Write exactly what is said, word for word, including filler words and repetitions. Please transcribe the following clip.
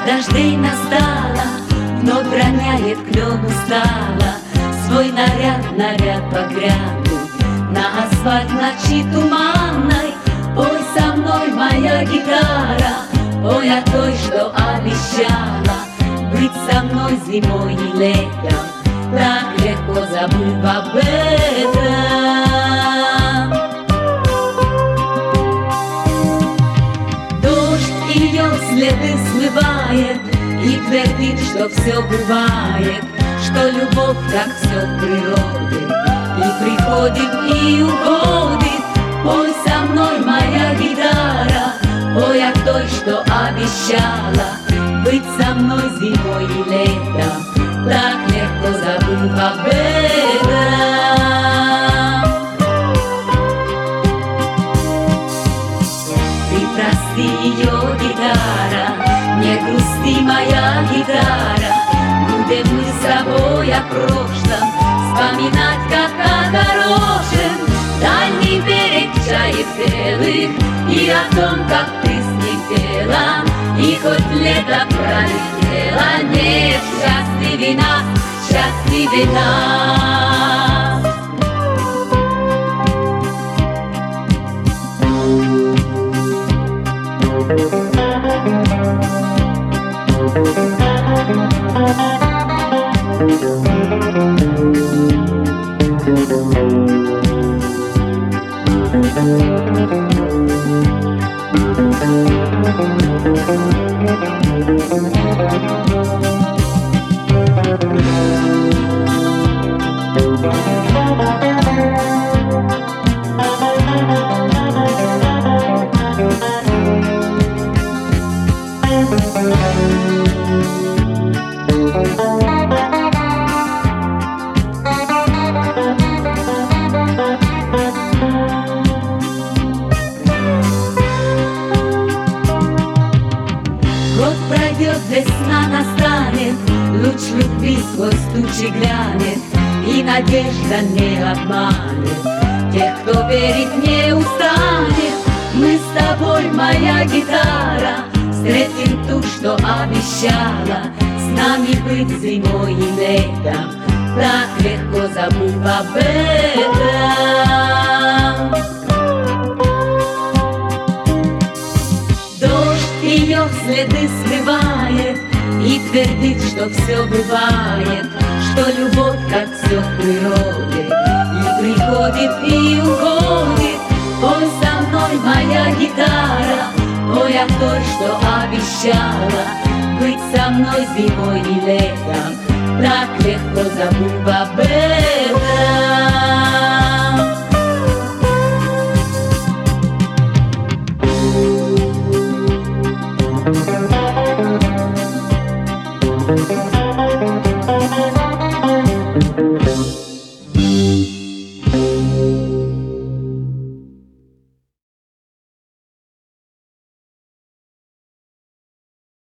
дождей настала, вновь роняет клен устала свой наряд, наряд багряный. На асфальт ночи туманной пой со мной, моя гитара, пой о той, что обещала быть со мной зимой и летом. Так легко забыв об этом. Дождь ее следы смывает и твердит, что все бывает, что любовь, как все в природе, и приходит, и уходит. Пой со мной, моя гитара, пой о той, что обещала быть со мной зимой и летом. Так легко забыв об этом. Ты прости, ее гитара, не грусти, моя гитара. Будем мы с тобой о прошлом вспоминать, как о хорошем. Дальний берег чаев белых и о том, как ты с ним пела. И хоть лето пролетело, нет, счастливей нас, счастливей нас. Год пройдет, весна настанет, луч любви сквозь тучи глянет, и надежда не обманет тех, кто верить не устанет. Мы с тобой, моя гитара, встретим ту, что обещала с нами быть зимой и летом. Так легко забыв об этом. Дождь ее следы смывает и твердит, что все бывает, что любовь, как все в природе, и приходит, и уходит. Пой со мной, моя гитара, пой о той, что обещала быть со мной зимой и летом. Так легко забыв об этом.